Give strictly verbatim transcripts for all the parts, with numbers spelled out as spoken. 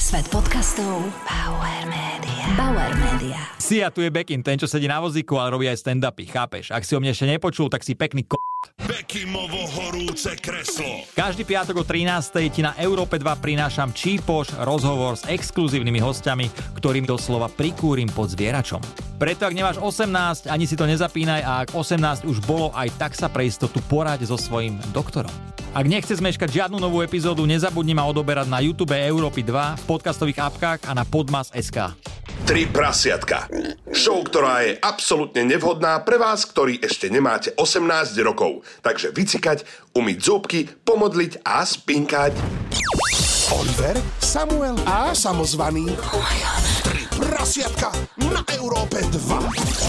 Svet podcastov Bauer Media. Bauer Media. Sia, tu je Bekim, ten, čo sedí na vozíku, ale robí aj stand-upy, chápeš? Ak si o mne ešte nepočul, tak si pekný k***. Bekimovo horúce kreslo. Každý piatok o trinástej ti na Európe dva prinášam Čípoš, rozhovor s exkluzívnymi hostiami, ktorým doslova prikúrim pod zvieračom. Preto ak nemáš osemnásť, ani si to nezapínaj, a ak osemnásť už bolo, aj tak sa pre istotu poraď so svojím doktorom. Ak nechceš zmeškať žiadnu novú epizódu, nezabudni ma odoberať na YouTube Európy dva, v podcastových apkách a na podmas bodka es ká. Tri prasiatka. Show, ktorá je absolútne nevhodná pre vás, ktorí ešte nemáte osemnásť rokov. Takže vycikať, umyť zúbky, pomodliť a spinkať. Oliver, Samuel a samozvaný. Tri prasiatka na Európe dva.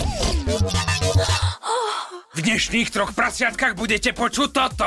V dnešných troch prasiatkách budete počuť toto.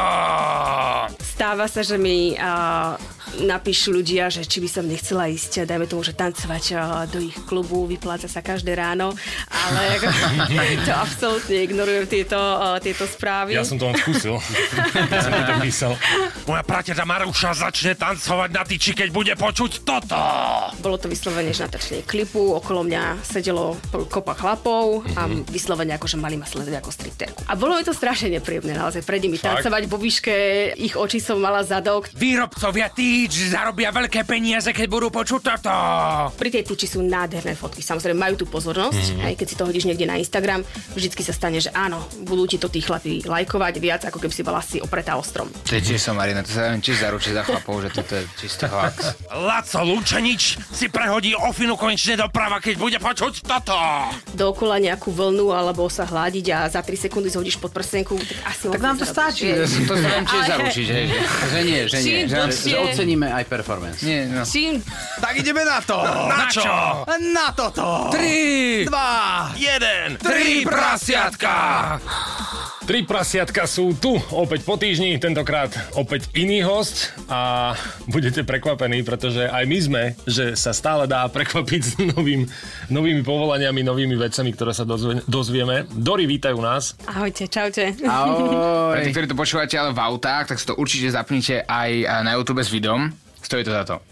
Stáva sa, že mi uh, napíšu ľudia, že či by som nechcela ísť, dajme tomu, že tancovať uh, do ich klubu, vypláca sa každé ráno, ale to absolútne ignorujem tieto, uh, tieto správy. Ja som to len skúsil. Ja som to písal. Moja prateľa Maruša začne tancovať na tyči, keď bude počuť toto. Bolo to vyslovene, že natáčanie klipu, okolo mňa sedelo kopa chlapov a vyslovene ako, že mali ma sledovať ako stripterku. A bolo mi to strašne nepríjemné, naozaj pred nimi tancovať vo výške ich očí som mala zadok. Výrobcovia tyč zarobia veľké peniaze, keď budú počuť toto. Pri tej tyči sú nádherné fotky, samozrejme majú tú pozornosť, mm. aj keď si to hodíš niekde na Instagram, vždycky sa stane, že áno, budú ti to tí chlapi lajkovať viac, ako keby si bola si opretá o strom. To je tiež som, Marina, to sa neviem, či zaručí za chlapov, že toto je čistý hoax. Laco Lučenič si prehodí ofinu konečne doprava, keď bude počuť toto. Dookola nejakú vlnu alebo sa hládiť a za tri sekundy zhodíš pod prsenku, tak asi tak nám to stačí. To sa neviem, či zaručiť, že, že nie, že nie. Že, nám, že oceníme aj performance. Nie, no. Čím? Tak ideme na to. Na čo? Na toto. Tri, dva, jeden, tri prasiatka. Tri prasiatka sú tu opäť po týždni, tentokrát opäť iný host a budete prekvapení, pretože aj my sme, že sa stále dá prekvapiť s novým, novými povolaniami, novými vecami, ktoré sa dozvie, dozvieme. Dori, vítajú nás. Ahojte, čaute. Ahoj. Pre tých, ktorí to počúvate ale v autách, tak si to určite zapnite aj na YouTube s videom. Stojí to za to.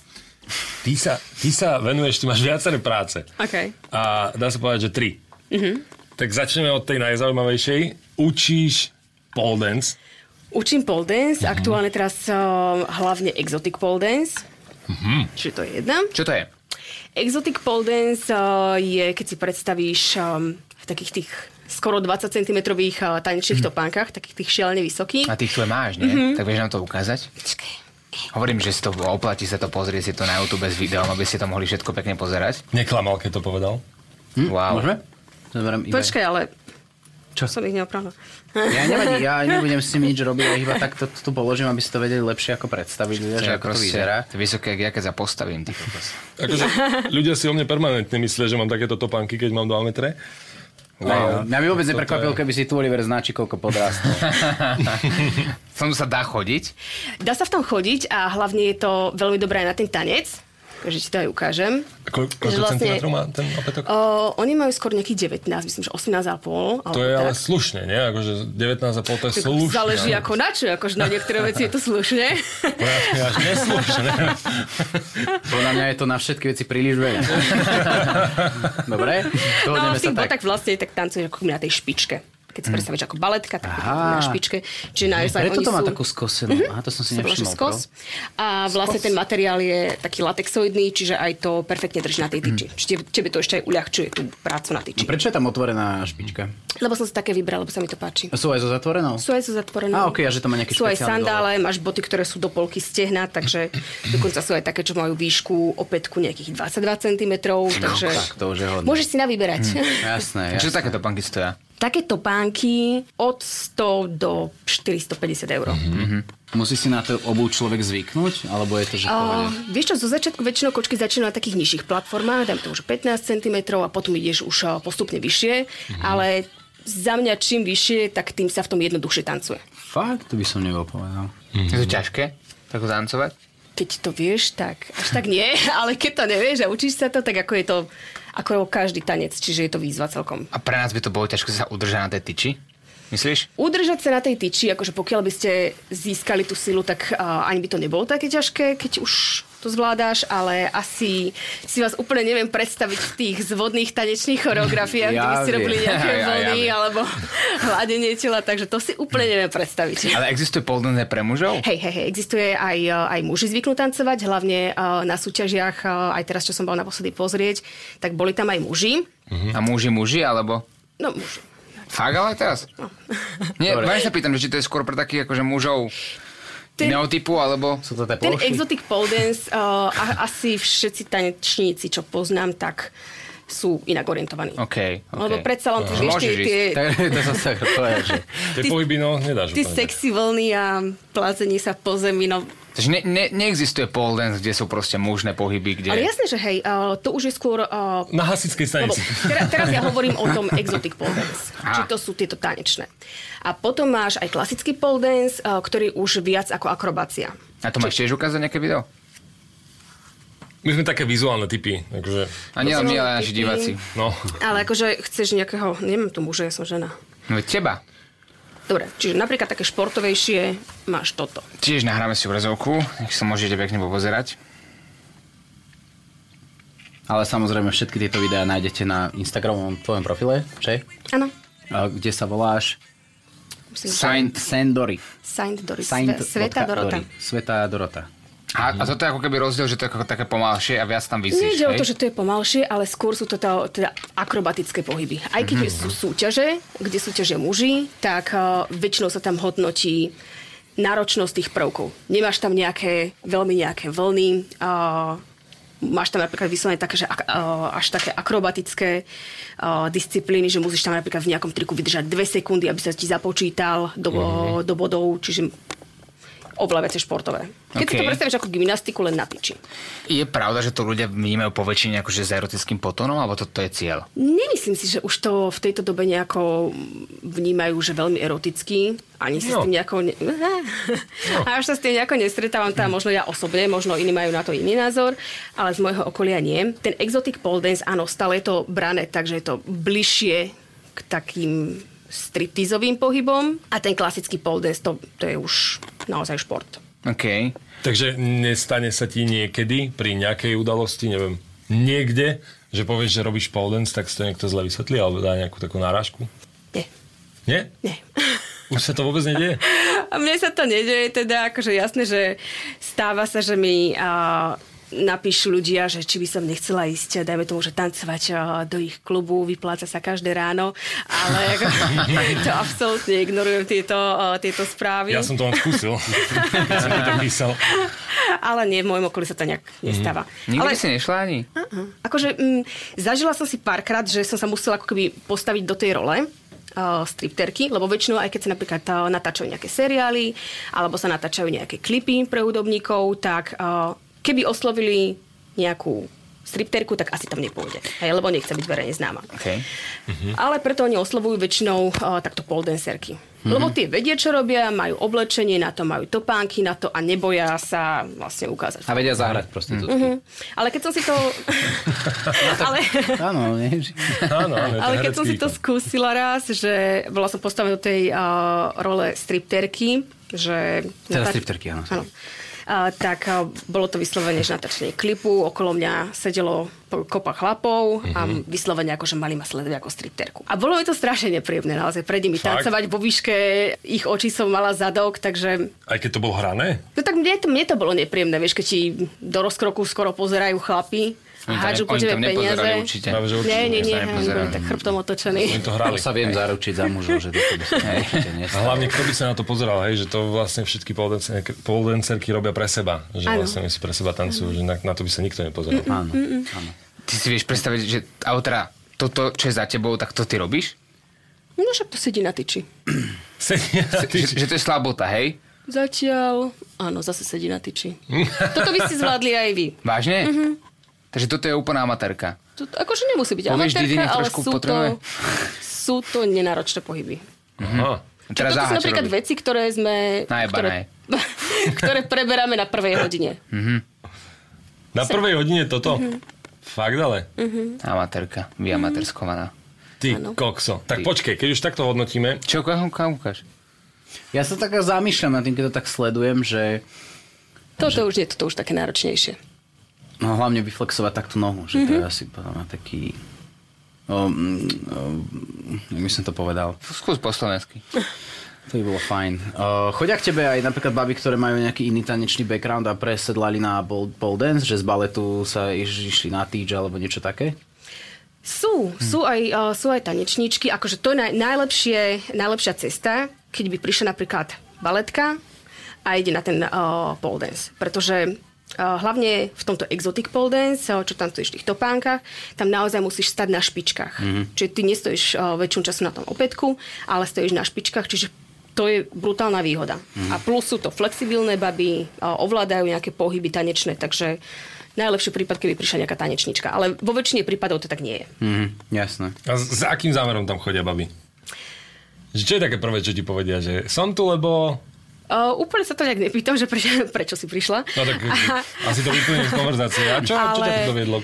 Ty sa, ty sa venuješ, ty máš viaceré práce. OK. A dá sa povedať, že tri. Mhm. Tak začneme od tej najzaujímavejšej. Učíš pole dance. Učím pole dance, uh-huh. aktuálne teraz uh, hlavne exotic pole dance. Uh-huh. Čiže to je jedna. Čo to je? Exotic pole dance uh, je, keď si predstavíš um, v takých tých skoro dvadsať centimetrových uh, tanečných uh-huh. topánkach, takých tých šialene vysokých. A tých tu máš, nie? Uh-huh. Tak vieš nám to ukázať? Počkej. Hovorím, že si to oplatí sa to pozrieť si to na YouTube s videom, aby ste to mohli všetko pekne pozerať. Neklamal, keď to povedal. Hm? Wow. Môžeme? Počkaj, ale... Čo? Som ich neopravila. Ja nevadí, ja nebudem s tým nič robiť, ja iba tak to tu položím, aby si to vedeli lepšie ako predstaviť, ľudia, že ako to vyzerá. To je vysoké, jak ja keď sa postavím. Akože, ľudia si o mne permanentne myslia, že mám takéto topánky, keď mám dva metre. Wow. Mňa by vôbec neprekvapil, je... keby si tu Oliver značí, koľko podrástol. V tom sa dá chodiť? Dá sa v tom chodiť a hlavne je to veľmi dobré aj na ten tanec. Takže ti to aj ukážem. Ko- koľko vlastne, centimetrov má ten opätok? O, oni majú skôr nejakých devätnásť, myslím, že osemnásť a pol. To je tak. Ale slušne, nie? Akože devätnásť a pol to je tak slušne. Záleží ako na čo, akože na niektoré veci je to slušne. Poľadne až neslušne. Podľa mňa je to na všetky veci príliš veľa. Dobre? No v tých botách vlastne tak tancuješ ako na tej špičke. Keď si predstavíš ako baletka, tak na špičke. Čiže naozaj preto oni to má sú... takú skosenú. Aha, to som si nevšimol. Skos. A vlastne ten materiál je taký latexoidný, čiže aj to perfektne drží na tej tyči. Čiže tebe to ešte aj uľahčuje tú prácu na tyči. No prečo je tam otvorená špička? Lebo som si také vybral, lebo sa mi to páči. A sú aj so zatvorenou? Sú aj so zatvorenou. A okej, okay, a že to má nejaký sú špeciálny aj sandále, dole. Máš boty, ktoré sú do polky stehna, takže dokonca sú aj také, čo majú výšku opätku nejakých dvadsaťdva centimetrov, takže no, tak to už je hodné. Môžeš si navyberať. Mm, jasné, jasné. Čo takéto pánky stoja? Takéto pánky od sto do štyristopäťdesiat eur. Mm-hmm. Musí si na to obuť človek zvyknúť? Alebo je to, že uh, vieš čo, zo začiatku väčšinou kočky začínajú na takých nižších platformách, dajme to už pätnásť centimetrov a potom ideš už postupne vyššie, mm-hmm. ale za mňa čím vyššie, tak tým sa v tom jednoduchšie tancuje. Fakt? To by som nebol povedal. Mm-hmm. Je to ťažké? Tak tancovať? Keď to vieš, tak až tak nie, ale keď to nevieš a učíš sa to, tak ako je to ako každý tanec, čiže je to výzva celkom. A pre nás by to bolo ťažké sa udržať na tej tyči? My Myslíš? Udržať sa na tej tyči, akože pokiaľ by ste získali tú silu, tak uh, ani by to nebolo také ťažké, keď už to zvládáš, ale asi si vás úplne neviem predstaviť v tých zvodných tanečných choreografiách, ja kde by ste robili nejaké ja, vlny ja, ja alebo hladenie tela, takže to si úplne neviem predstaviť. Ale existuje pole dance pre mužov? Hej, hej, hej, existuje aj, aj muži zvyknú tancovať, hlavne uh, na súťažiach, uh, aj teraz, čo som bol naposledy pozrieť, tak boli tam aj muži. Uh-huh. A muži muži, alebo? No, muži. Fakt, ale teraz? No. Nie, vážne sa pýtam, že či to je skôr pre takých akože mužov ten, iného typu, alebo sú to tie ten exotic pole dance, uh, asi všetci tanečníci, čo poznám, tak sú inak orientovaní. OK, OK. Lebo predsa len ty, vieš, tie... To sa sa povedať, že... Tie pohyby, no, nedáš. Ty sexy vlny a plácenie sa po zemi, no... Takže ne, ne, neexistuje pole dance, kde sú proste mužné pohyby, kde... Ale jasné, že hej, uh, to už je skôr... Uh, Na hasičskej stanici. Teraz, teraz ja hovorím o tom exotic pole dance. Či to sú tieto tanečné. A potom máš aj klasický pole dance, uh, ktorý už viac ako akrobácia. A to máš tiež ukázať nejaké video? My sme také vizuálne typy. Takže... A nie len my, ale naši diváci. No. Ale akože chceš nejakého... Nemám tu muža, ja som žena. No teba. Dobre, čiže napríklad také športovejšie máš toto. Tiež nahráme si obrazovku, nech sa môžete pekne popozerať. Ale samozrejme všetky tieto videá nájdete na Instagramovom tvojom profile, že? Áno. Kde sa voláš? Saint Dory. Saint Dory. Sveta Dorota. Sveta Dorota. A, a toto je ako keby rozdiel, že to je ako také pomalšie a viac tam vysíš, nejde o to, že to je pomalšie, ale skôr sú to tá, teda akrobatické pohyby. Aj keď mm-hmm. sú súťaže, kde súťažia muži, tak uh, väčšinou sa tam hodnotí náročnosť tých prvkov. Nemáš tam nejaké, veľmi nejaké vlny, uh, máš tam napríklad vyslovene také, že uh, až také akrobatické uh, disciplíny, že musíš tam napríklad v nejakom triku vydržať dve sekundy, aby sa ti započítal do, mm-hmm. do bodov, čiže oveľa viacej športové. Keď okay. si to predstavíš ako gymnastiku, len na tyči. Je pravda, že to ľudia vnímajú po väčšine akože s erotickým potónom, alebo toto je cieľ? Nemyslím si, že už to v tejto dobe nejako vnímajú, že veľmi erotický. Ani sa no. s tým nejako... Ne... No. A až sa s tým nejako nestretávam tam, možno ja osobne, možno iní majú na to iný názor, ale z môjho okolia nie. Ten exotic pole dance, áno, stále je to brané, takže je to bližšie k takým striptizovým pohybom a ten klasický pole dance, to, to je už naozaj šport. OK. Takže nestane sa ti niekedy pri nejakej udalosti, neviem, niekde, že povieš, že robíš pole dance, tak si to niekto zle vysvetlí alebo dá nejakú takú náražku? Nie. Nie? Nie. Už sa to vôbec nedieje? A mne sa to nedieje, teda akože jasné, že stáva sa, že mi a, napíšu ľudia, že či by som nechcela ísť, dajme tomu, že tancovať do ich klubu, vypláca sa každé ráno, ale to absolútne ignorujem tieto, tieto správy. Ja som to len skúsil, keď som mi to písal. Ale nie, v môjom okolí sa to nejak nestáva. Mm-hmm. Nikdy ale... si nešla ani? Uh-uh. Akože m, zažila som si párkrát, že som sa musela ako keby postaviť do tej role uh, stripterky, lebo väčšinou aj keď sa napríklad uh, natáčajú nejaké seriály, alebo sa natáčajú nejaké klipy pre hudobníkov, tak uh, keby oslovili nejakú stripterku, tak asi tam nepôjde. Hej, lebo nechce byť verejne známa. Okay. Uh-huh. Ale preto oni oslovujú väčšinou uh, takto pole dancerky. Uh-huh. Lebo tie vedia, čo robia, majú oblečenie na to, majú topánky na to a neboja sa vlastne ukázať. A vedia zahrať prostitútky. Uh-huh. Ale keď som si to... ale... Áno, nie? Áno, áno, ale keď som si to skúsila raz, že bola som postavená do tej uh, role stripterky, že... Teda stripterky, áno. Áno. Uh, tak uh, bolo to vyslovene, že natáčanie klipu, okolo mňa sedelo kopa chlapov mm-hmm. a vyslovene akože mali ma sledovať ako stripterku. A bolo mi to strašne nepríjemné, naozaj pred nimi Fakt? tancovať, vo výške ich očí som mala zadok, takže... Aj keď to bolo hrané? No tak mne to, mne to bolo nepríjemné, vieš, keď ti do rozkroku skoro pozerajú chlapi. A hádžu po tebe peniaze. Určite. Nie, nie, nie, nie tak chrbtom otočený. To hrali. To sa viem zaručiť za mužov, že to by sa určite nestalo. A hlavne, kto by sa na to pozeral, hej, že to vlastne všetky pole dancerky robia pre seba. Že ano. Vlastne si pre seba tancujú, že na, na to by sa nikto nepozeral. Áno, áno. Ty si vieš predstaviť, že autora, toto, čo je za tebou, tak to ty robíš? No však to sedí na tyči. Sedí na tyči. Že, že to je slabota, hej? Zatiaľ, áno, zase sedí na tyči. Toto by ste zvládli aj vy. Vážne? Mhm. Takže toto je úplná amatérka. To, akože nemusí byť Povieš, amatérka, ale sú potrebuje? to, sú to nenáročné pohyby. Aha. Teraz toto sú napríklad robiť? veci, ktoré sme... Ktoré, ktoré preberáme na prvej hodine. Mm-hmm. Na prvej hodine toto? Mm-hmm. Fakt ale? Mm-hmm. Amatérka, vyamatérskovaná. Ty ano. Kokso. Tak Ty. Počkej, keď už takto hodnotíme... Čo, kam ukáž? Ja sa tak zamýšľam nad tým, keď to tak sledujem, že... Toto že... už je to už také náročnejšie. No hlavne vyflexovať takto nohu, že mm-hmm. to je asi podľa taký... O, o, jak by som to povedal? Skús po slovensky. To by bolo fajn. Uh, chodia k tebe aj napríklad baby, ktoré majú nejaký iný tanečný background a presedlali na pole, pole dance, že z baletu sa iš, išli na týč alebo niečo také? Sú, hm. sú, aj, uh, sú aj tanečníčky. Akože to je naj, najlepšie, najlepšia cesta, keď by prišla napríklad baletka a ide na ten uh, pole dance. Pretože Uh, hlavne v tomto exotic pole dance, čo tam stojíš v tých topánkach, tam naozaj musíš stať na špičkách. Mm-hmm. Čiže ty nestojíš uh, väčšinu času na tom opätku, ale stojíš na špičkách, čiže to je brutálna výhoda. Mm-hmm. A plus sú to flexibilné baby, uh, ovládajú nejaké pohyby tanečné, takže najlepší prípad, keby prišla nejaká tanečnička. Ale vo väčšine prípadov to tak nie je. Mm-hmm. Jasné. A s, s akým zámerom tam chodia baby? Že čo je také prvé, čo ti povedia? Že som tu, lebo... Uh, úplne sa to nejak nepýtam, že prečo, prečo si prišla. No tak a... asi to vyplní z konverzácie. A čo, ale, čo ťa to doviedlo?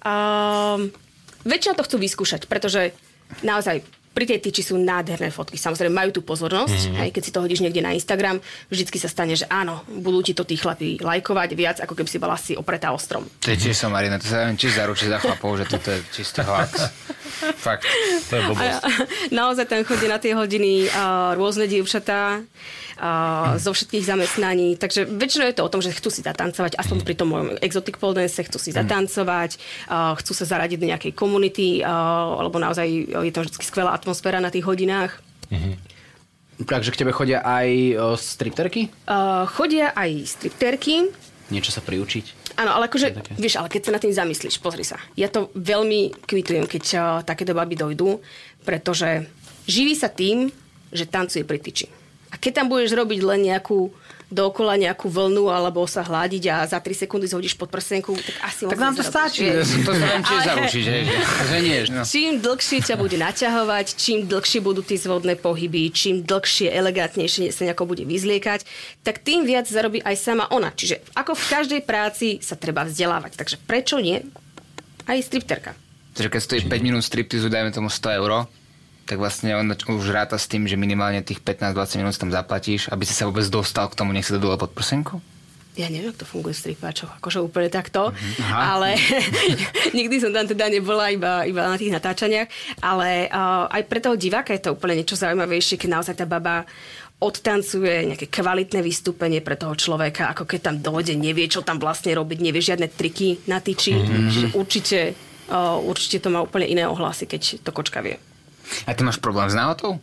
Uh, väčšinou to chcú vyskúšať, pretože naozaj pri tej tyči sú nádherné fotky. Samozrejme majú tú pozornosť, mm-hmm. aj keď si to hodíš niekde na Instagram, vždycky sa stane, že áno, budú ti to tí chlapi lajkovať viac, ako keby si bola si opretá o strom. To je tiež som, Marina, to sa neviem, či zaručí za chlapov, že toto je čistý hoax. Fakt, to je blbosť. Naozaj tam chodí na tie hodiny uh, rôzne dievčatá, Uh, zo všetkých zamestnaní. Takže väčšinou je to o tom, že chcú si zatancovať, aspoň pri tom mojom exotic pole dance, chcú si zatancovať, uh, chcú sa zaradiť do nejakej komunity, uh, alebo naozaj je tam vždy skvelá atmosféra na tých hodinách. Mm-hmm. Takže k tebe chodia aj uh, stripterky? Uh, chodia aj stripterky. Niečo sa priučiť? Áno, ale akože, vieš, ale keď sa na tým zamyslíš, pozri sa. Ja to veľmi kvitujem, keď uh, takéto baby dojdú, pretože živí sa tým, že tancuje pri tyči. A keď tam budeš robiť len nejakú dookola nejakú vlnu alebo sa hládiť a za tri sekundy zhodíš pod prsenku, tak asi tak nám to stačí. To sa viem tiež zaručiť. Že nie. No. Čím dlhšie ťa bude naťahovať, čím dlhšie budú tie zvodné pohyby, čím dlhšie, elegantnejšie sa nejako bude vyzliekať, tak tým viac zarobí aj sama ona. Čiže ako v každej práci sa treba vzdelávať. Takže prečo nie? Aj stripterka. Takže keď stojí päť minút striptizu, dajme tomu sto eur, tak vlastne on už ráta s tým, že minimálne tých pätnásť dvadsať minút tam zaplatíš, aby si sa vôbec dostal k tomu, nech si to dole pod prsenku? Ja neviem, ako to funguje v stripáčoch, akože úplne takto, mm-hmm. ale nikdy som tam teda nebola iba, iba na tých natáčaniach, ale uh, aj pre toho diváka je to úplne niečo zaujímavejšie, keď naozaj tá baba odtancuje nejaké kvalitné vystúpenie pre toho človeka, ako keď tam dojde, nevie, čo tam vlastne robiť, nevie žiadne triky na tyči, mm-hmm. čiže určite, uh, určite to má úplne iné ohlasy, keď to kočka vie. A ty máš problém s náhotou?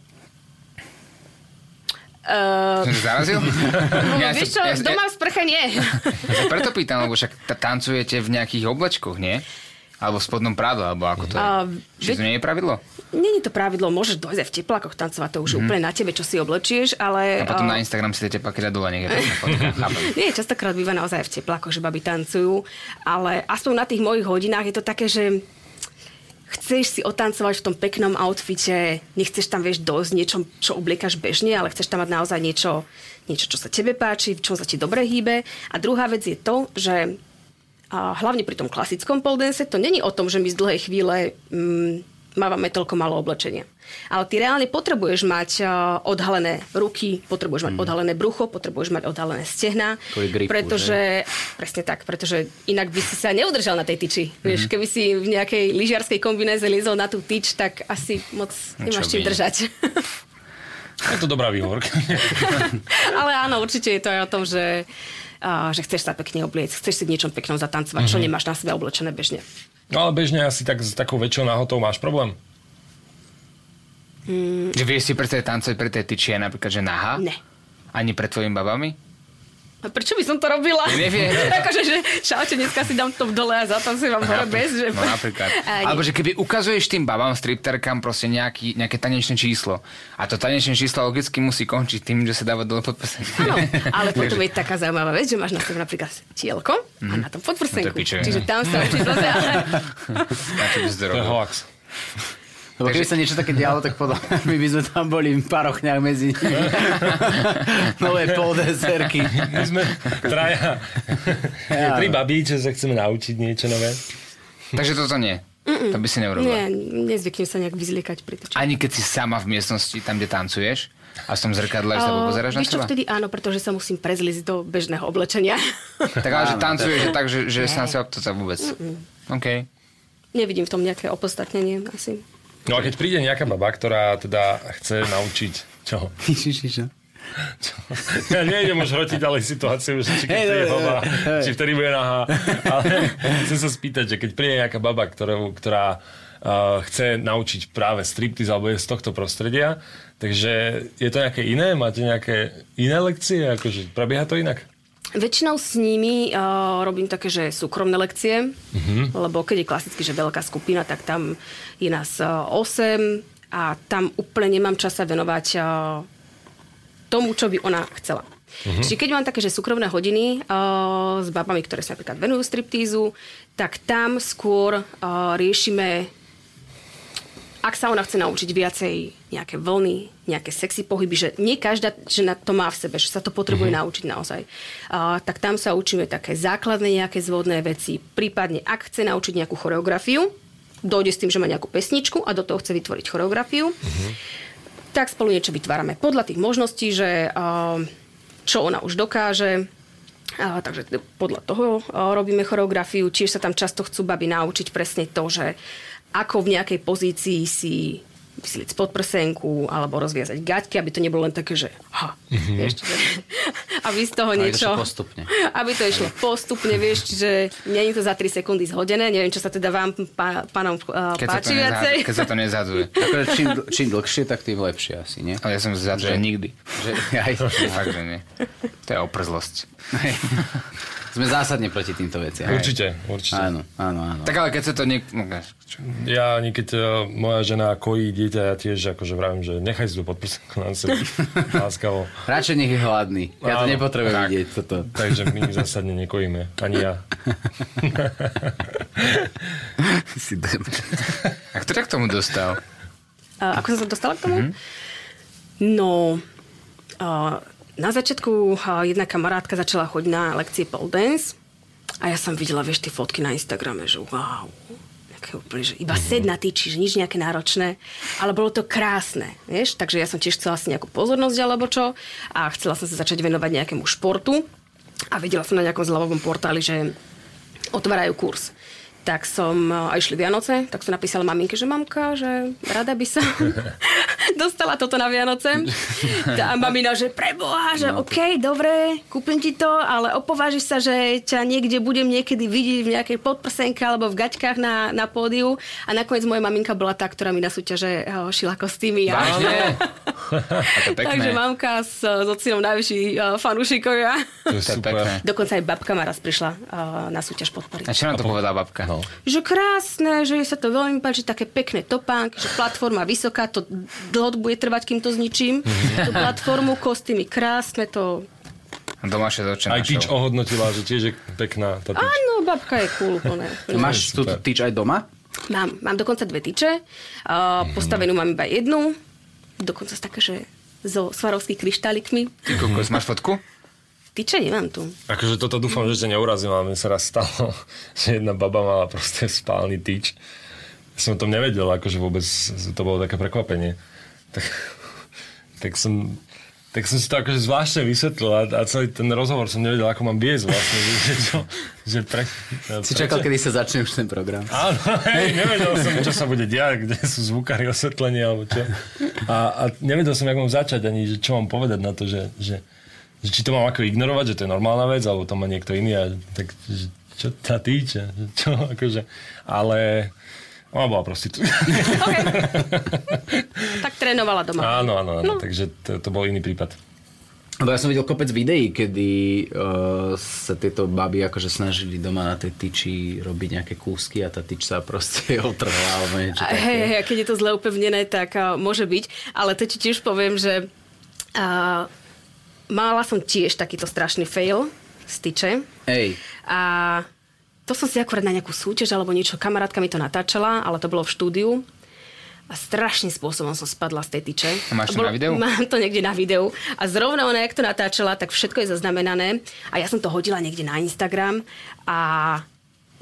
Uh... Som zarazil? No, ja vieš čo, ja, doma v sprche nie. Ja preto pýtam, lebo však tancujete v nejakých oblačkoch, nie? Alebo v spodnom prádu, alebo ako to je? Uh, Či to nie je pravidlo? Nie je to pravidlo, môžeš dojsť aj v teplákoch tancovať, to už mm-hmm. úplne na tebe, čo si oblečieš, ale... A potom uh... na Instagram si tie tepláky dá dole, niekde fotka, chápem. Nie, častokrát býva naozaj v teplákoch, že baby tancujú, ale aspoň na tých mojich hodinách je to také, že chceš si otancovať v tom peknom outfite, nechceš tam, vieš, dosť niečo, čo obliekaš bežne, ale chceš tam mať naozaj niečo, niečo, čo sa tebe páči, v čom sa ti dobre hýbe. A druhá vec je to, že a hlavne pri tom klasickom pole dance to není o tom, že my z dlhej chvíle mm, mávame toľko malo oblečenia. Ale ty reálne potrebuješ mať uh, odhalené ruky, potrebuješ mať mm. odhalené brucho, potrebuješ mať odhalené stehná, gripu, pretože, že? presne tak, pretože inak by si sa neudržal na tej tyči. Mm-hmm. Vieš, keby si v nejakej lyžiarskej kombinéze liezol na tú tyč, tak asi moc nemáš čím držať. Je to dobrá výhovorka. Ale áno, určite je to aj o tom, že, uh, že chceš sa pekne obliecť, chceš si v niečom peknom zatancovať, mm-hmm. čo nemáš na sebe oblečené bežne. No ale bežne asi tak s takou väčšou náhotou máš problém. Mm. Že vieš si predstaviť tancovať pre tej tyči aj napríklad, že nahá? Ne. Ani pred tvojimi babami? A prečo by som to robila? Neviem. Akože, že čaute, dneska si dám to dole a zatancujem vám hore bez, že... No napríklad. Alebo že keby ukazuješ tým babám, stripterkám proste nejaký, nejaké tanečné číslo. A to tanečné číslo logicky musí končiť tým, že sa dáva dole pod prsenku. Áno, ale potom je taká zaujímavá vec, že máš na sebe napríklad tielko a na tom podprsenku. No to čiže tam sa učí zase. To je hoax. Lebo keby sa niečo také dialo, tak podľa my by sme tam boli v parochňách medzi nimi. Nové poldeserky. My sme traja. Ja. Tri babí, čo sa chceme naučiť niečo nové. Takže toto nie. Mm-mm. To by si neurobila? Nie, nezvyknem sa nejak vyzliekať pri to. Ani keď si sama v miestnosti, tam, kde tancuješ? A v tom zrkadle, že sa pozeráš na Vieš čo, seba? vtedy áno, pretože sa musím prezliť do bežného oblečenia. Tak ale, že tancuješ, že tak, že, že sa na seba to sa vôbec. Mm-mm. OK. Nevidím v tom nejaké opodstatnenie asi. No a keď príde nejaká baba, ktorá teda chce naučiť... Čo? Čo? Ja nejdem už hrotiť ďalej situáciu, že či keď hey, je baba, či vtedy bude nahá. Ale chcem sa spýtať, že keď príde nejaká baba, ktorá, ktorá uh, chce naučiť práve striptease alebo je z tohto prostredia, takže je to nejaké iné? Máte nejaké iné lekcie? Akože prebieha to inak? Väčšinou s nimi uh, robím také, že súkromné lekcie, uh-huh. lebo keď je klasicky, že veľká skupina, tak tam je nás uh, osem a tam úplne nemám čas sa venovať uh, tomu, čo by ona chcela. Uh-huh. Čiže keď mám také, že súkromné hodiny uh, s babami, ktoré sa napríklad venujú striptízu, tak tam skôr uh, riešime, ak sa ona chce naučiť viacej nejaké vlny, nejaké sexy pohyby, že nie každá žena to má v sebe, že sa to potrebuje uh-huh. naučiť naozaj. Uh, tak tam sa učíme také základné nejaké zvodné veci. Prípadne, ak chce naučiť nejakú choreografiu, dojde s tým, že má nejakú pesničku a do toho chce vytvoriť choreografiu, uh-huh. tak spolu niečo vytvárame podľa tých možností, že uh, čo ona už dokáže. Uh, takže podľa toho uh, robíme choreografiu. Tiež sa tam často chcú baby naučiť presne to, že ako v nejakej pozícii si vysliť spod prsenku alebo rozviazať gaťky, aby to nebolo len také, že ha, mm-hmm. vieš, že, aby z toho aby niečo... to postupne. Aby to išlo postupne, vieš, že nie je to za tri sekundy zhodené. Neviem, čo sa teda vám, pá, pánom, uh, páči viacej. Keď sa to nezhadzuje. čím, čím dlhšie, tak tým lepšie asi, nie? Ale ja som zadzuje nikdy. Že, aj, fakt, že nie. To je oprzlosť. Sme zásadne proti týmto veciam. Určite, určite. Áno, áno, áno. Tak ale keď sa to niek... Ja ani keď uh, moja žena kojí dieťa, ja tiež akože vravím, že nechaj si to pod prsenku na sebe. Láskavo. Radšej nech je hladný. Ja to áno, nepotrebujem tak, vidieť toto. Takže my zásadne nekojíme. Ani ja. Si dem. A kto ťa k tomu dostal? Uh, ako som sa dostala k tomu? Mm-hmm. No... Uh, Na začiatku jedna kamarátka začala chodiť na lekcie pole dance a ja som videla, vieš, tie fotky na Instagrame, že wow, úplne, že iba sed na tyči, že nič nejaké náročné, ale bolo to krásne, vieš, takže ja som tiež chcela si nejakú pozornosť alebo čo a chcela som sa začať venovať nejakému športu a videla som na nejakom zľavovom portáli, že otvárajú kurz. Tak som, a išli Vianoce, tak som napísala maminke, že mamka, že rada by som dostala toto na Vianoce. A mamina, že preboha, že no. OK, dobre, kúpim ti to, ale opovážiš sa, že ťa niekde budem niekedy vidieť v nejakej podprsenke alebo v gaťkách na, na pódiu. A nakoniec moja maminka bola tá, ktorá mi na súťaže šila kostýmy. Vážne? Takže mamka s, s otcinom najvyšší uh, fanúšikovia. To je super. Dokonca aj babka ma raz prišla uh, na súťaž podporiť. A čo nám to povedala babka? No. Že krásne, že jej sa to veľmi páči, také pekné topánky, že platforma vysoká, to dlho bude trvať, kým to zničím. Tú platformu, kostýmy krásne, to... Domáše dočená. Aj tyč ohodnotila, že tiež je pekná tá tyč. Áno, babka je cool. Úplne. Máš tú tyč aj doma? Mám, mám dokonca dve tyče. Uh, postavenú mám iba jednu. Dokonca také, že so svarovskými kryštálikmi. Ty kokos, máš fotku? Tyče nemám tu. Akože toto dúfam, že ťa neurazím, ale mne sa raz stalo, že jedna baba mala proste spálny tyč. Som o tom nevedel, akože vôbec to bolo také prekvapenie. Tak, tak som... Tak som si to akože zvláštne vysvetlil a, a celý ten rozhovor som nevedel, ako mám viesť vlastne. Že, čo, že pre, si čakal, kedy sa začne už ten program. Áno, hej, nevedel som, čo sa bude diať, kde sú zvukári, osvetlenia alebo čo. A, a nevedel som, jak mám začať ani, že čo mám povedať na to, že, že, že či to mám ako ignorovať, že to je normálna vec, alebo to má niekto iný a tak, že, čo tá týče, čo akože, ale... Ona bola prostitútka. Okay. Tak trénovala doma. Áno, áno, áno. No. Takže to, to bol iný prípad. Lebo ja som videl kopec videí, kedy uh, sa tieto baby akože snažili doma na tej tyči robiť nejaké kúsky a tá tyč sa proste otrhla alebo niečo také. Hej, hej, keď je to zle upevnené, tak uh, môže byť. Ale to ti tiež poviem, že uh, mala som tiež takýto strašný fail z tyče. Hej. A to som si akurát na nejakú súťaž alebo niečo, kamarátka mi to natáčala, ale to bolo v štúdiu. A strašným spôsobom som spadla z tej tyče. A máš to Bol, na videu? Mám to niekde na videu. A zrovna ona, jak to natáčala, tak všetko je zaznamenané. A ja som to hodila niekde na Instagram a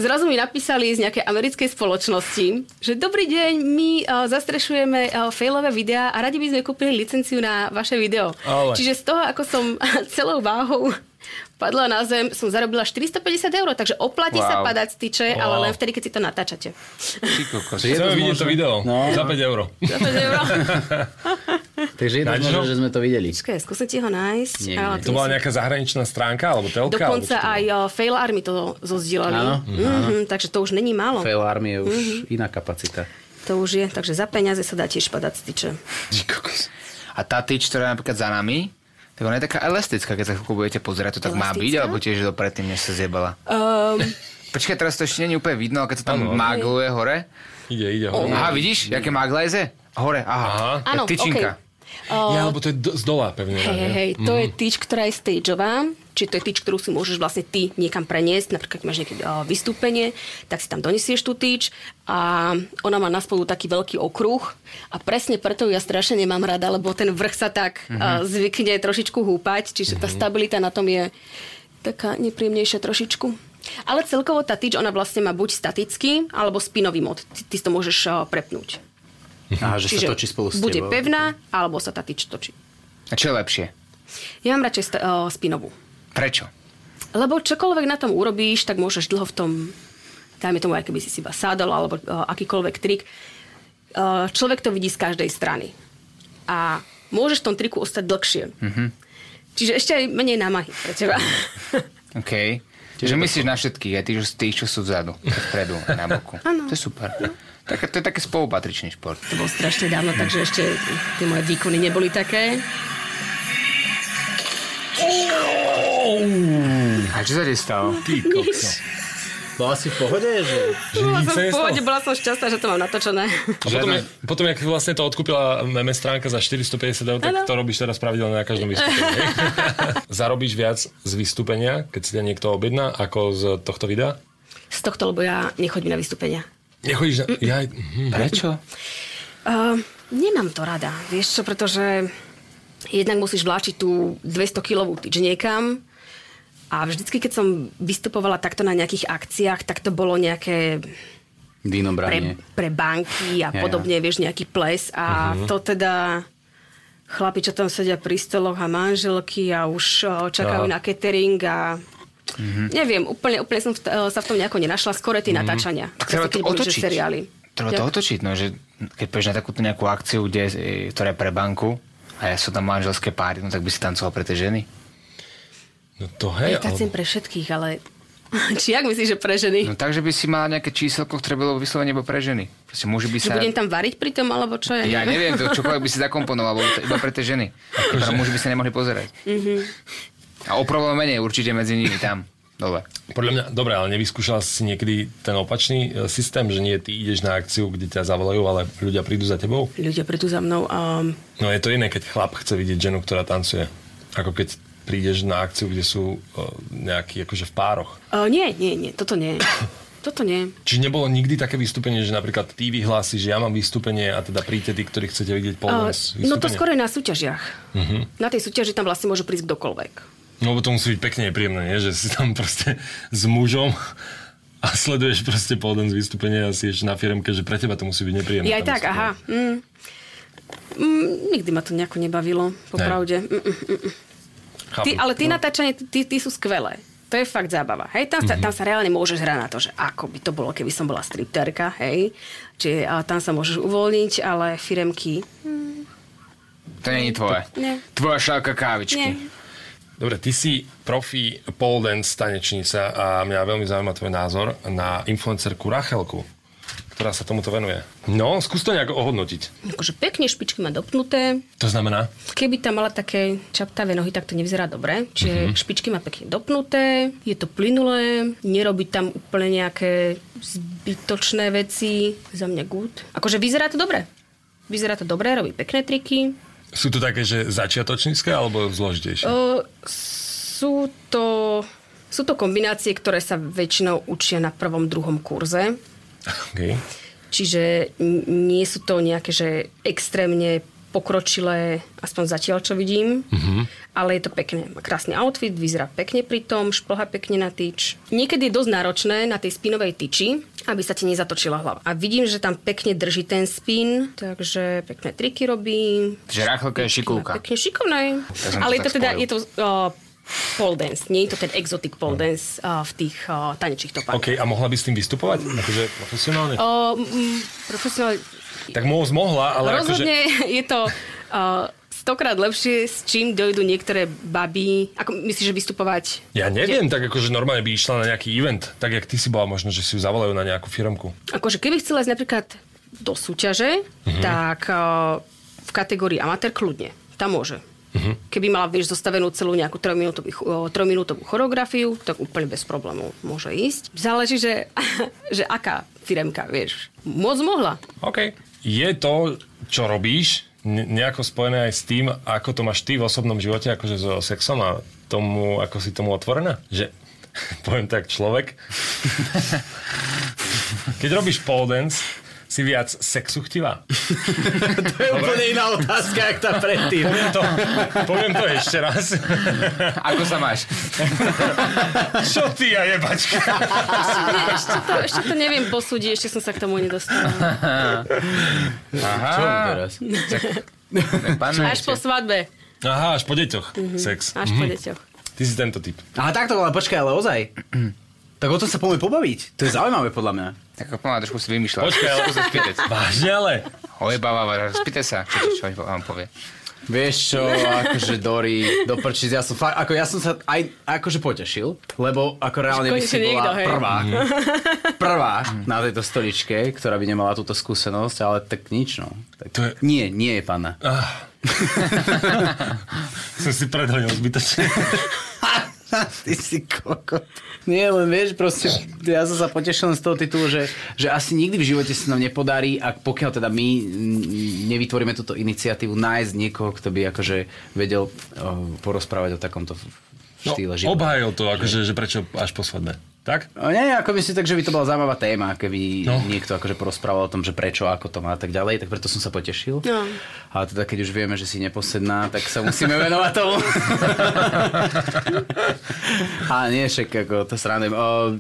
zrazu mi napísali z nejakej americkej spoločnosti, že dobrý deň, my uh, zastrešujeme uh, failové videá a radi by sme kúpili licenciu na vaše video. Ale. Čiže z toho, ako som celou váhou padla na zem, som zarobila štyristopäťdesiat eur, takže oplatí wow. sa padať z tyče, wow. ale len vtedy, keď si to natáčate. Chceme vidieť to video. No. Za päť eur. Za päť eur. Takže je to možno, že sme to videli. Počkaj, skúsim ti ho nájsť. Nie, nie. To bola nejaká zahraničná stránka, alebo telka? Dokonca aj uh, Fail Army to zozdielali. Áno. Mm-hmm, takže to už není málo. Fail Army je už mm-hmm. iná kapacita. To už je, takže za peniaze sa dá tiež padať z tyče. A tá tyč, ktorá je napríklad za nami, tak ona je taká elastická, keď sa chvíľku budete pozerať, to tak elastická? Má byť, alebo tiež je to predtým, než sa zjebala? Um... Počkaj, teraz to ešte nie je úplne vidno, ale keď sa tam mágluje hore. Ide, ide hore. Aha, vidíš, jaké máglajze? Hore, aha. Áno, tyčinka. Okay. Uh, ja, alebo to je do, z dola, pevne. Hej, hej, hej, to mm. je tyč, ktorá je stageová, čiže to je tyč, ktorú si môžeš vlastne ty niekam preniesť, napríklad keď máš nejaké uh, vystúpenie, tak si tam donesieš tú tyč a ona má na spodu taký veľký okruh a presne preto ja strašne nemám rada, lebo ten vrch sa tak mm-hmm. uh, zvykne trošičku húpať, čiže mm-hmm. tá stabilita na tom je taká nepríjemnejšia trošičku. Ale celkovo tá tyč, ona vlastne má buď statický, alebo spinový mod. Ty, ty si to môžeš uh, prepnúť. Aha, že čiže sa točí spolu s bude tebou. pevná, alebo sa tá tyč točí. A čo je lepšie? Ja mám radšej st- uh, spinovú. Prečo? Lebo čokoľvek na tom urobíš, tak môžeš dlho v tom, dajme tomu, aj keby si si iba sádol, alebo uh, akýkoľvek trik. Uh, človek to vidí z každej strany. A môžeš v tom triku ostať dlhšie. Mm-hmm. Čiže ešte aj menej námahy pre teba. OK. Čiže myslíš na všetkých, aj tých, tých, čo sú vzadu, vpredu a na boku. Ano. To je super. Tak, to je také spolupatričný šport. To bolo strašne dávno, takže ešte tie moje výkony neboli také. A čo sa ti stalo? Ty kokso. Bola si v pohode? Že, že bola som v pohode, bola som šťastná, že to mám natočené. A potom, je, potom, jak vlastne to odkúpila meme stránka za štyristopäťdesiat eur, tak ano. To robíš teraz pravidelne na každom vystúpení. Zarobíš viac z vystúpenia, keď si ťa niekto objedná, ako z tohto videa? Z tohto, lebo ja nechodím na vystúpenia. Nechodíš na... Ja... Hm. Prečo? Uh, nemám to rada. Vieš čo, pretože jednak musíš vláčiť tú dvestokilovú tyč niekam a vždycky, keď som vystupovala takto na nejakých akciách, tak to bolo nejaké... Vínobranie. Pre, pre banky a ja, podobne, ja. Vieš, nejaký ples a uh-huh. to teda... Chlapi, čo tam sedia pri stoloch a manželky a už čakajú ja. na catering a... Mm-hmm. Neviem, úplne, úplne som v, sa v tom nejako nenašla. Skôr tie mm-hmm. natáčania. Tak treba to otočiť. Seriály. Treba to otočiť, no, že keď pôjdeš na takúto nejakú akciu, kde, ktorá je pre banku a ja sú tam manželské páry, no tak by si tancoval pre tie ženy. No to hej. Ja tancím alebo... pre všetkých, ale či jak myslíš, že pre ženy? No takže by si mal nejaké číselko, ktoré bolo vyslovene iba pre ženy. Proste muži by sa... Že budem tam variť pri tom, alebo čo je? Ja neviem, to čokoľvek by si zakomponoval, iba pre tie ženy. Akože... Muži by sa nemohli pozerať. Mm-hmm. A o problém menej určite medzi nimi tam. Dobre. Podľa mňa, dobre, ale nevyskúšal si niekedy ten opačný systém, že nie ty ideš na akciu, kde ťa zavolajú, ale ľudia prídu za tebou? Ľudia prídu za mnou. Um... No je to iné, keď chlap chce vidieť ženu, ktorá tancuje. Ako keď prídeš na akciu, kde sú uh, nejakí akože v pároch. Uh, nie, nie, nie, toto nie. Toto nie. Čiže nebolo nikdy také vystúpenie, že napríklad ty vyhlásiš, že ja mám vystúpenie a teda príďte tí, ktorí chcete vidieť pole uh, vystúpenie? No to skôr je na súťažiach. Uh-huh. Na tej súťaži tam vlastne môže prísť kdokoľvek. No, bo to musí byť pekne nepríjemné, nie? Že si tam proste s mužom a sleduješ proste pole z vystúpenia a si ešte na firemke, že pre teba to musí byť nepríjemné. Ja aj tak, aha. Mm. Mm, nikdy ma to nejako nebavilo, popravde. Mm, mm, mm. Ty, ale ty no. natáčanie, ty, ty sú skvelé. To je fakt zábava. Hej, tam, mm-hmm. tam sa reálne môžeš hrať na to, že ako by to bolo, keby som bola stripterka, hej. Čiže a tam sa môžeš uvoľniť, ale firemky... Mm. To nie je tvoje. Nie. Tvoja šálka kávičky. Nie. Dobre, ty si profi pole dance tanečnica a mňa veľmi zaujíma tvoj názor na influencerku Rachelku, ktorá sa tomuto venuje. No, skús to nejako ohodnotiť. Akože pekne špičky má dopnuté. To znamená? Keby tam mala také čaptavé nohy, tak to nevyzerá dobre. Čiže uh-huh. špičky má pekne dopnuté, je to plynulé, nerobí tam úplne nejaké zbytočné veci. Za mňa good. Akože vyzerá to dobre. Vyzerá to dobre, robí pekné triky. Sú to také, že začiatočnícke alebo zložitejšie? Uh, sú to, sú to kombinácie, ktoré sa väčšinou učia na prvom, druhom kurze. Okay. Čiže nie sú to nejaké, že extrémne pokročilé, aspoň zatiaľ, čo vidím. Mm-hmm. Ale je to pekné. Má krásny outfit, vyzerá pekne pri tom, šplhá pekne na tyč. Niekedy je dosť náročné na tej spinovej tyči, aby sa ti nezatočila hlava. A vidím, že tam pekne drží ten spin, takže pekné triky robí. Že Rachelka je šikulka. Pekne šikovné. Ale je to teda, je to uh, pole dance, nie je to ten exotic pole dance uh, v tých uh, tanečných topách. OK, a mohla by s tým vystupovať? Akože profesionálne? Uh, mm, profesionálne. Tak môcť mohla, ale rozhodne akože... je to uh, stokrát lepšie, s čím dojdú niektoré baby. Ako myslíš, že vystupovať? Ja neviem, že... tak akože normálne by išla na nejaký event, tak jak ty si bola, možno, že si ju zavolajú na nejakú firmku. Akože keby chcela ísť napríklad do súťaže, uh-huh. tak uh, v kategórii amatér kľudne. Tam môže. Uh-huh. Keby mala, vieš, zostavenú celú nejakú trojminútovú choreografiu, tak úplne bez problémov môže ísť. Záleží, že, že aká firemka, vieš. Moc mohla. OK. Je to, čo robíš, nejako spojené aj s tým, ako to máš ty v osobnom živote, akože so sexom a tomu, ako si tomu otvorená? Že, poviem tak, človek. Keď robíš pole dance, si viac sexu chtivá? To je Dobre. Úplne iná otázka, jak tá predtým. Poviem to, poviem to ešte raz. Ako sa máš? Čo ty a jebačka? Ešte to, ešte to neviem posúdiť, ešte som sa k tomu nedostala. Aha. Čo teraz? Až po svadbe. Aha, až po deťoch. Mm-hmm. Sex. Až mm-hmm. po deťoch. Ty si tento typ. Aha, takto, ale počkaj, ale ozaj. Tak o tom sa poďme pobaviť. To je zaujímavé podľa mňa. Tak poďme trošku si vymýšľať. Počkaj, ale vážne, ale... Ojebáva, spýtaj sa, čo, čo vám povie. Vieš čo, akože Dori, do prčíc, ja som fakt, ako ja som sa aj akože potešil, lebo ako reálne by si bola niekto, prvá, prvá na tejto stoličke, ktorá by nemala túto skúsenosť, ale tak nič, no. Tak, to je... Nie, nie je panna. Ah. Som si predhodil zbytočne. Ty si kokot. Nie, len vieš, proste ja som sa potešil z toho titulu, že, že asi nikdy v živote sa nám nepodarí, ak pokiaľ teda my nevytvoríme túto iniciatívu, nájsť niekoho, kto by akože vedel uh, porozprávať o takomto štýle no, života. Obhájil to, akože, že prečo až po svadbe. Tak? No, nie, ako myslím tak, že by to bola zaujímavá téma, keby no. niekto akože porozprával o tom, že prečo, ako to má a tak ďalej, tak preto som sa potešil. No. Ale teda keď už vieme, že si neposedná, tak sa musíme venovať tomu. A nie, však ako to srandem. O...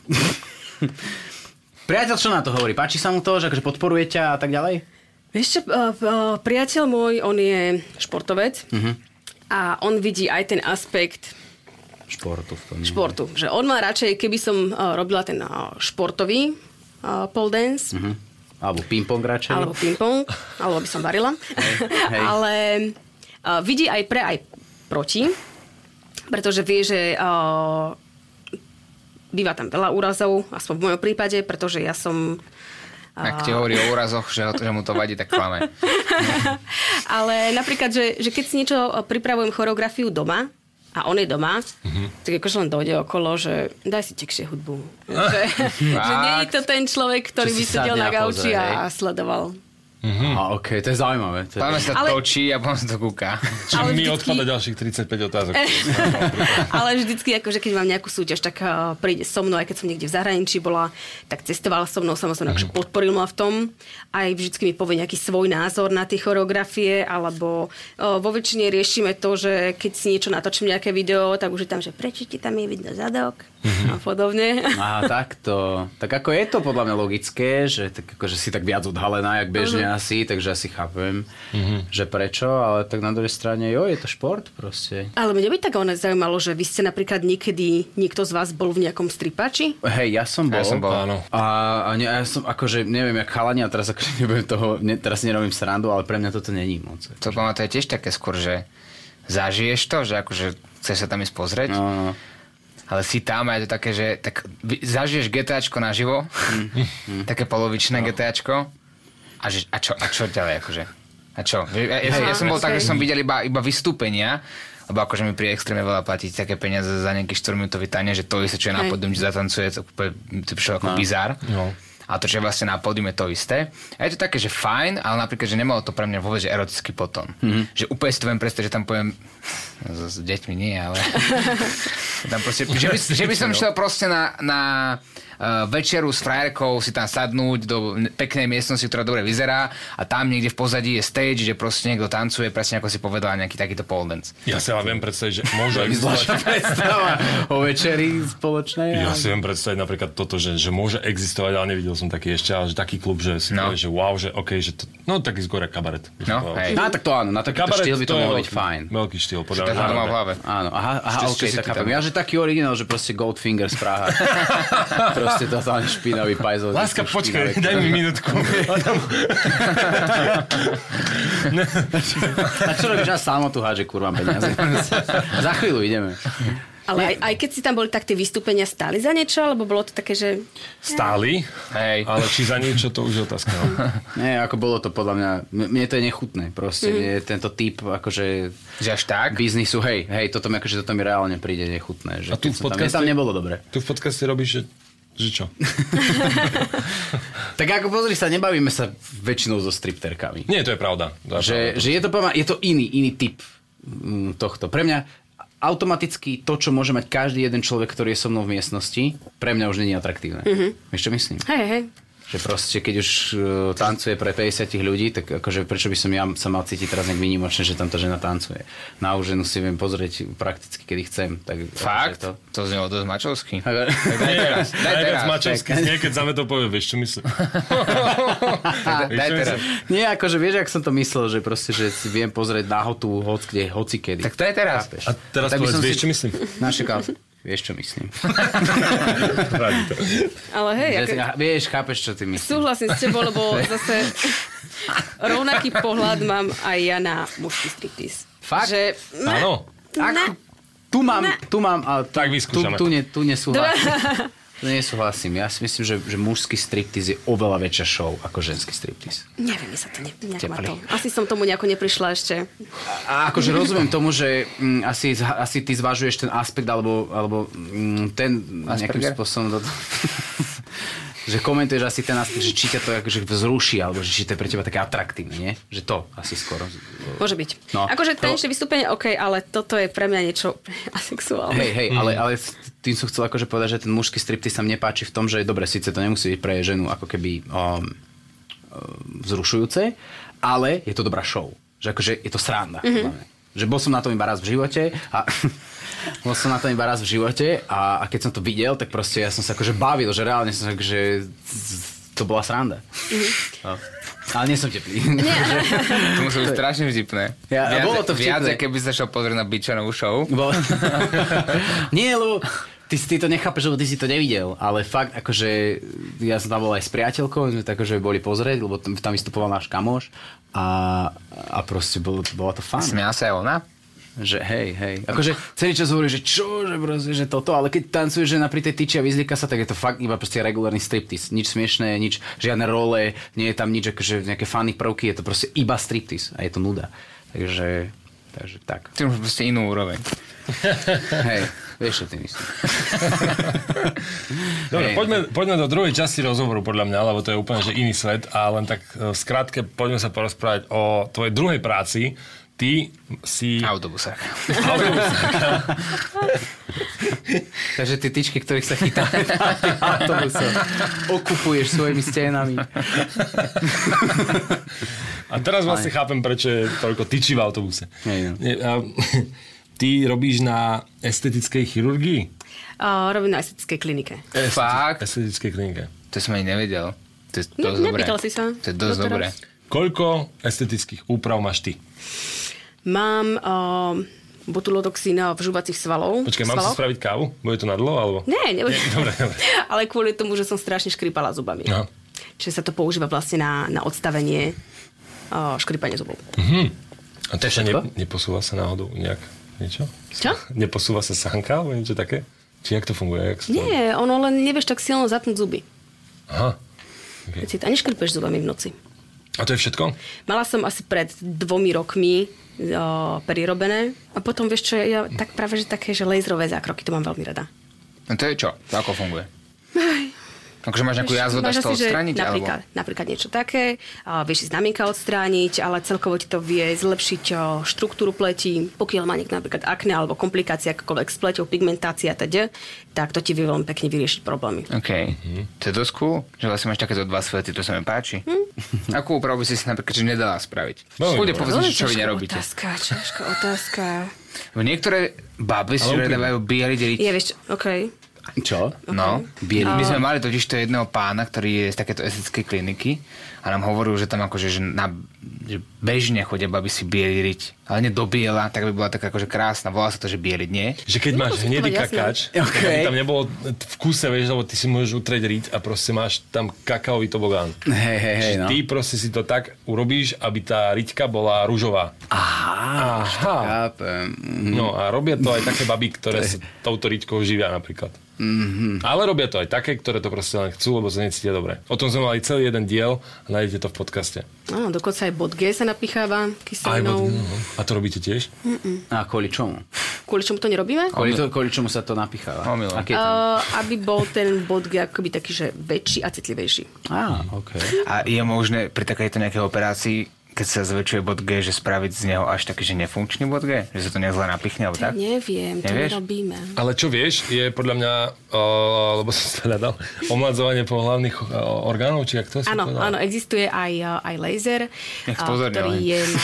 Priateľ, čo na to hovorí? Páči sa mu to, že akože podporuje ťa a tak ďalej? Vieš čo, uh, uh, priateľ môj, on je športovec uh-huh. a on vidí aj ten aspekt športu v tom. Športu. Že on má radšej, keby som uh, robila ten uh, športový uh, pole dance. Uh-huh. Alebo ping-pong radšej. Alebo ping-pong. Alebo by som varila. Hey, hey. Ale uh, vidí aj pre, aj proti. Pretože vie, že uh, býva tam veľa úrazov, aspoň v mojom prípade, pretože ja som... Uh, Ak ti hovorí o úrazoch, že, že mu to vadí, tak klame. Ale napríklad, že, že keď si niečo pripravujem choreografiu doma, a on je doma, mm-hmm. tak akože len dojde okolo, že daj si tekšie hudbu. že, že nie je to ten človek, ktorý by sedel na gauči a, a sledoval. Mm-hmm. A okej, okay, to je zaujímavé. To je... Páme sa ale... točí a potom sa to kúka. Čiže mi vždycky... odpada ďalších tridsaťpäť otázok. Ale vždycky, akože keď mám nejakú súťaž, tak uh, príde so mnou, aj keď som niekde v zahraničí bola, tak cestovala so mnou, samozrejme, mm-hmm. akože podporil ma v tom. Aj vždycky mi povie nejaký svoj názor na tie choreografie, alebo uh, vo väčšine riešime to, že keď si niečo natočím, nejaké video, tak už je tam, že prečo ti tam je vidno zadok mm-hmm. a podobne. Á, takto. Tak ako je to podľa mňa logické, že tak akože si tak viac odhalená, jak bežne uh-huh. asi, takže asi chápem, uh-huh. že prečo, ale tak na druhej strane, jo, je to šport proste. Ale mňa by tak ono zaujímalo, že vy ste napríklad niekedy, niekto z vás bol v nejakom stripači? Hej, ja som bol. Ja som bol, áno. A, a ne, ja som akože, neviem, jak chalani, a teraz akože nebudem toho, ne, teraz nerobím srandu, ale pre mňa toto není moc. To to je tiež také skôr, že zažiješ to, že akože chceš sa tam ísť pozrieť. No, no. Ale si tam a je to také, že tak zažiješ GTAčko naživo, mm. také polovičné no. GTAčko a, že, a, čo, a čo ďalej akože? A čo? Ja, ja, ja som bol tak, že som videl iba, iba vystúpenia, lebo akože mi pri extrémne veľa platiť také peniaze za nejaký štyriminútový tanec, že to isté, čo je na pódium, ti zatancuje, to, to prišlo ako no. bizár. No. a to, že vlastne na pódium je to isté. A je to také, že fajn, ale napríklad, že nemalo to pre mňa vôbec že erotický potón. Mm-hmm. Že úplne si to viem predstaviť, že tam poviem s, s deťmi nie, ale tam proste, že by, že by som šiel proste na, na uh, večeru s frajerkou si tam sadnúť do peknej miestnosti, ktorá dobre vyzerá a tam niekde v pozadí je stage, že proste niekto tancuje, presne ako si povedala, nejaký takýto pole dance. Ja si ale viem predstaviť, že môže existovať predstava o večeri spoločnej. Ja si viem predstaviť napríklad toto, že, že môže existovať, ale nevidel som taký ešte, ale že taký klub, že si no. povie, že wow, že okej, okay, že to, no taký skôr kabaret. No, hej. No, tak to áno, na takýto štýl by to mohlo byť fajn. Veľký štýl, podľa mňa. To má v hlave. Áno, aha, aha okej, tak chápem. Ja, že taký originál, že proste Goldfinger z Praha. Proste totálne špinavý pajzol. Láska, počkaj, daj mi minútku. A čo robíš? Ja sám tu hádže, kurva, peniaze. Za chvíľu ideme. Ale aj, aj keď si tam boli tak tie vystúpenia, stáli za niečo? Alebo bolo to také, že... Stáli, hej. Ale či za niečo, to už je otázka. No. Nie, ako bolo to podľa mňa... Mne to je nechutné. Proste mm. je tento typ, akože... Že až tak? Biznisu, hej, hej, toto mi, akože toto mi reálne príde nechutné. Že a tu v podcaste... Tam, tam nebolo dobre. Tu v podcaste robíš, že... Že čo? Tak ako pozri sa, nebavíme sa väčšinou so stripterkami. Nie, to je pravda. To je, že, pravda. Že je to, je to iný, iný typ tohto. Pre mňa automaticky to, čo môže mať každý jeden človek, ktorý je so mnou v miestnosti, pre mňa už nie je atraktívne. Mm-hmm. Vieš, čo myslím? Hej, hej. Že proste, keď už uh, tancuje pre päťdesiat ľudí, tak akože prečo by som ja sa mal cítiť teraz nejak výnimočne, že tam tá žena tancuje. Na už ženu si viem pozrieť prakticky, kedy chcem. Tak, fakt? To, to znelo dosť mačovský. Daj teraz. Daj teraz. Mačovský znie, keď za me to povie, vieš, čo myslím. Daj teraz. Nie, akože vieš, jak som to myslel, že proste, že si viem pozrieť nahotu hoc kde, hoci kedy. Tak to je teraz. A teraz povedz, vieš, čo myslím? Našekal. Vieš, čo myslím. Ale hej, ako... vieš, chápeš, čo ty myslíš. Súhlasím s tebou, lebo zase rovnaký pohľad mám aj ja na mužský striptease. Fakt? Že... Áno. Ak, tu mám, tu mám, ale tak vyskúšame. Tu, tu, ne, tu nesúhlasím. Tu nesúhlasím. Ja si myslím, že, že mužský striptease je oveľa väčšia show ako ženský striptease. Neviem, sa to ne, nejak ma to. Asi som tomu nejako neprišla ešte. A, a akože rozumiem tomu, že m, asi, asi ty zvažuješ ten aspekt, alebo, alebo m, ten nejakým spôsobom... Do... že komentuješ asi ten aspekt, že či ťa to akože vzruší, alebo že či to je pre teba také atraktívne, nie? Že to asi skoro. Môže byť. No. Akože tanečné vystúpenie, OK, ale toto je pre mňa niečo asexuálne. Hej, hej, mm. ale, ale tým som chcel akože povedať, že ten mužský striptease sa mne páči v tom, že dobre, síce to nemusí byť pre ženu ako keby um, vzrušujúce, ale je to dobrá show. Že akože je to sranda. Mm-hmm. Že bol som na tom iba raz v živote a bol som na tom iba raz v živote a, a keď som to videl, tak proste ja som sa akože bavil, že reálne som sa akože to bola sranda. Mm-hmm. No. Ale nie som teplý. To musí byť strašne vtipné. Ja, viac, bolo to vtipné. Viac, keby sa šiel pozrieť na Bičanovú show. Bol... nie, lebo ty, ty to nechápeš, lebo ty si to nevidel, ale fakt, akože ja som tam bol aj s priateľkou, sme tak akože boli pozrieť, lebo tam, tam vystupoval náš kamoš a, a proste bolo, bolo to fun. Smiala sa aj ona? Že hej, hej. Akože celý čas hovorí, že čo, že proste, že toto, ale keď tancuje žena pri tej tyči a vyzlíka sa, tak je to fakt iba proste regulárny striptease. Nič smiešné, nič, žiadne role, nie je tam nič, akože nejaké funny prvky, je to proste iba striptease a je to nuda. Takže, takže tak. Ty máš proste inú úroveň. Hej, vieš, čo ty myslíš. Dobre, poďme, poďme do druhej časti rozhovoru, podľa mňa, lebo to je úplne že iný svet a len tak v skratke poďme sa porozprávať o tvojej druhej práci. Ty si... Autobusák. Autobusák. Takže tie tyčky, ktorých sa chytáme na autobuse, okupuješ svojimi stenami. A teraz vlastne Aj. chápem, prečo je toľko tyčí v autobuse. Aj, no. Ty robíš na estetickej chirurgii? Uh, robím na estetickej klinike. Esteti- Fakt? Estetickej klinike. To som ani nevedel. To je ne, dosť dobré. Nepýtal si sa. To je dosť dobré. Koľko estetických úprav máš ty? Mám uh, botulotoxín v žúvacích svalov. Počkaj, mám svalov? si spraviť kávu? Bude to na dlho, alebo? Nie, nebude. Nie, dobre, dobre. Ale kvôli tomu, že som strašne škripala zubami. Aha. Čiže sa to používa vlastne na, na odstavenie uh, škripania zubov. Mhm. A to sa ne, neposúva sa náhodou nejak niečo? Čo? Neposúva sa sánka, alebo niečo také? Či jak to funguje? Jak to... Nie, ono len nevieš tak silno zapnúť zuby. Aha. Okay. Keď si ani škripeš zubami v noci. A to je všetko? Mala som asi pred dvomi rokmi o, perirobené a potom vieš čo, ja tak práve, že také, že laserové zákroky, to mám veľmi rada. A to je čo? To ako funguje? Aj, Akože máš nejakú jazvu, dáš to odstrániť? Napríklad, alebo? napríklad niečo také, uh, vieš si znamienka odstrániť, ale celkovo ti to vie zlepšiť uh, štruktúru pleti. Pokiaľ má niekto napríklad akné alebo komplikácie akokoľvek s pleťou, pigmentácia teda, tak to ti vie veľmi pekne vyriešiť problémy. OK. Mm-hmm. To je dosť cool, že vlastne máš takéto dva svety, to sa mi páči. Hm? Akú úpravu by si si napríklad že nedala spraviť? Kľudne povedz, čo vy nerobíte. Otázka, ťažká otázka. Niektoré baby si dávajú bieliť riť. Je, vieš, okej. Okay. Čo? Okay. No, bieli. My sme mali totiž to jedného pána, ktorý je z takéto estetickej kliniky a nám hovoril, že tam akože že na, že bežne chodia baby si bieli riť, ale nie do biela, tak by bola taká akože krásna, volá sa to, že bieliť, nie? Že keď no, máš hnedý kakáč, okay. tam nebolo v kúse, vieš, lebo ty si môžeš utrieť riť a proste máš tam kakaový tobogán. Hej, hej, hej, no. Ty proste si to tak urobíš, aby tá riťka bola ružová. Aha, Aha. No a robia to aj také baby, ktoré sa touto riťkou živia napríklad. Mm-hmm. Ale robia to aj také, ktoré to proste len chcú, lebo sa necítia dobre. O tom sme mali celý jeden diel a nájdete to v podcaste. Áno, dokonca aj bod G sa napicháva kyselinou. Aj bod G, no. A to robíte tiež? Mm-mm. A kvôli čomu? Kvôli čomu to nerobíme? Kvôli, to, kvôli čomu sa to napicháva? Uh, aby bol ten bod G akoby taký, že väčší a citlivejší. Á, OK. A je možné pri takejto nejakej operácii, keď sa zväčšuje bod G, že spraviť z neho až taký, že nefunkčný bod G? Že sa to nejak zle napichne, alebo tak? Neviem, to Nevieš? nerobíme. Ale čo vieš, je podľa mňa, uh, lebo som sa hľadal, omladzovanie pohlavných uh, orgánov, či jak to sa Áno, áno, existuje aj, uh, aj laser, uh, ktorý je na...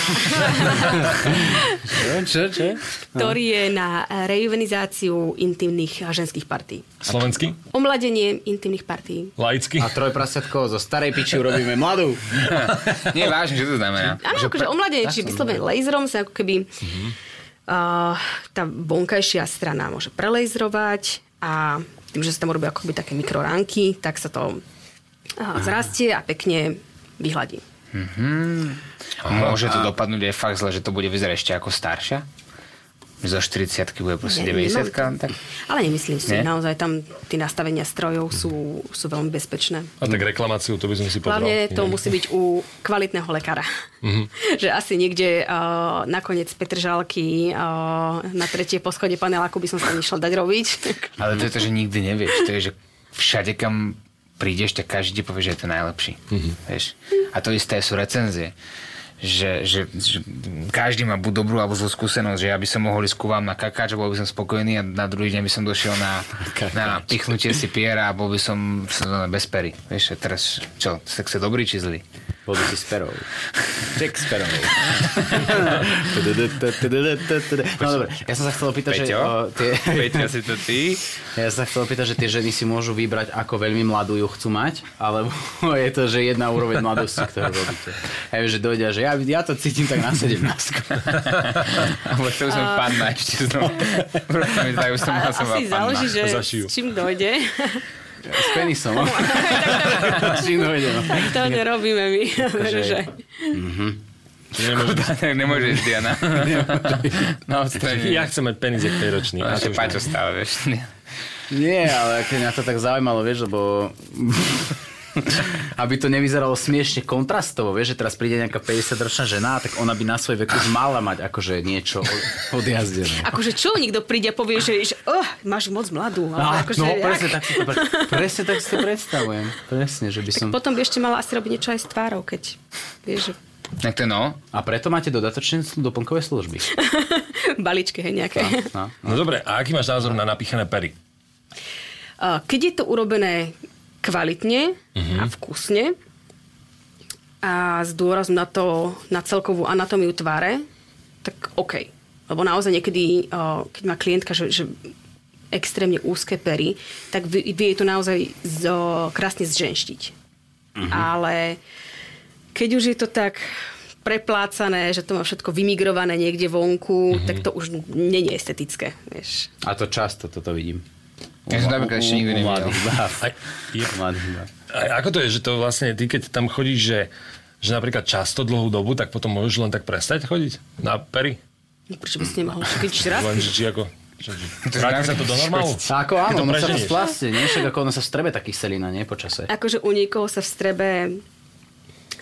čo, čo? ktorý je na rejuvenizáciu intimných ženských partí. Slovenský? Omladenie intimných partí. Laicky? A trojprasiatko zo starej piči urobíme mladú. Nie, vážne, že to znamená? Áno, akože omladenie, či vyslovene laserom sa ako keby uh-huh. uh, tá vonkajšia strana môže prelejzrovať a tým, že sa tam robia akoby také mikroránky, tak sa to uh, zrastie a pekne vyhladí. Uh-huh. A môže to dopadnúť aj fakt zle, že to bude vyzerať ešte ako staršia? Zo štyridsiatky bude proste deväťdesiatka? Tak... Ale nemyslím si, Nie? naozaj tam tie nastavenia strojov sú, sú veľmi bezpečné. A tak reklamáciu, to by som si povedal. Hlavne to musí byť u kvalitného lekára. Mm-hmm. Že asi niekde uh, nakoniec Petržalky uh, na tretie poschodie paneláku by som sa nešla dať robiť. Ale to je to, že nikdy nevieš. To je, že všade, kam prídeš, tak každý povie, že je to najlepší. Mm-hmm. Vieš? A to isté sú recenzie. Že, že, že každý má buď dobrú alebo zlú skúsenosť, že ja by som mohol ísť ku vám na kakáč a bol by som spokojný a na druhý deň by som došiel na, na pichnutie si piera a bol by som, som bez pery. Vieš, teraz čo, sex je dobrý či zlý? Bol by si s perou. Ček s perou. No dobre, ja som sa chcel opýtať, Peťo? že... O, tie... Peťo, si to ty? Ja som sa chcel opýtať, že tie ženy si môžu vybrať, ako veľmi mladú ju chcú mať, alebo je to, že jedna úroveň mladosti, ktorú robíte. Ja viem, že dojde, že ja, ja to cítim tak na sedemnástku. Alebo to už som uh... padla ešte znovu. Asi záleží, že s čím dojde. S penisom. Čím dojde, no. To nerobíme my. Takže... Tak nemôžeš, Diana. No, ja chcem mať penis, jak päťročný. A ešte Paťo stále, vieš. Nie, ale keď mňa to tak zaujímalo, vieš, lebo... aby to nevyzeralo smiešne kontrastovo, vieš, že teraz príde nejaká päťdesiatročná žena, tak ona by na svoj vek už mala mať akože niečo odjazdené. Akože čo, niekto príde a povie, že, že oh, máš moc mladú. No, akože, no presne, tak si to, presne tak si to predstavujem. Presne, že by som... Tak potom by ešte mala asi robiť niečo aj s tvárou, keď vieš, že... Tak to no. A preto máte dodatočné doplnkové služby. Balíčky, hej, nejaké. No, no. no dobre, a aký máš názor na napichané pery? Keď je to urobené kvalitne uh-huh. a vkusne a s dôrazom na to, na celkovú anatómiu tváre, tak OK. Lebo naozaj niekedy, keď má klientka, že, že extrémne úzke pery, tak vie to naozaj zo, krásne zženštiť. Uh-huh. Ale keď už je to tak preplácané, že to má všetko vymigrované niekde vonku, uh-huh. tak to už nie je estetické. Vieš. A to často toto vidím. Ja som napríklad ešte nikdy nevidel. A ako to je, že to vlastne ty, keď tam chodíš, že, že napríklad často, dlhú dobu, tak potom môžeš len tak prestať chodiť na pery? No, prečo by si nemohol? Keď raz? Len, že či ako... Vráti sa to do normálu? Ako áno, ono sa to splastie, nie? Však ako ono sa v strebe tá kyselina, nie? Počase. Akože u niekoho sa v strebe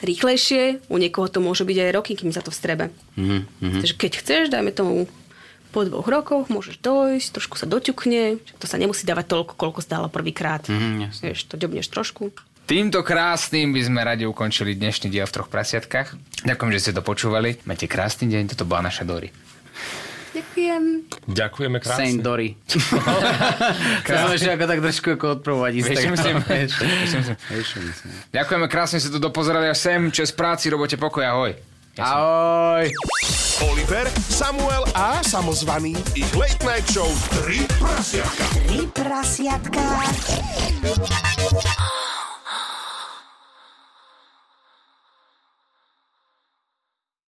rýchlejšie, u niekoho to môže byť aj roky, kým sa to v strebe. Mm-hmm. Takže keď chceš, dajme tomu Po dvoch rokoch môžeš dojsť, trošku sa doťukne, to sa nemusí dávať toľko, koľko stálo prvýkrát. Mm, Vieš, to ďobneš trošku. Týmto krásnym by sme radi ukončili dnešný diel v troch prasiatkách. Ďakujem, že ste to počúvali. Majte krásny deň, toto bola naša Dori. Ďakujem. Ďakujeme krásne. Saint Dory. Chceme ešte ako tak trošku ako odprovovať Instagram. Ďakujeme krásne, ste tu dopozerali až sem. Čes práci, robote pokoj, ahoj. Ahoj. Oliver, Samuel a samozvaný. Ich late night show Tri prasiatka. Tri prasiatka.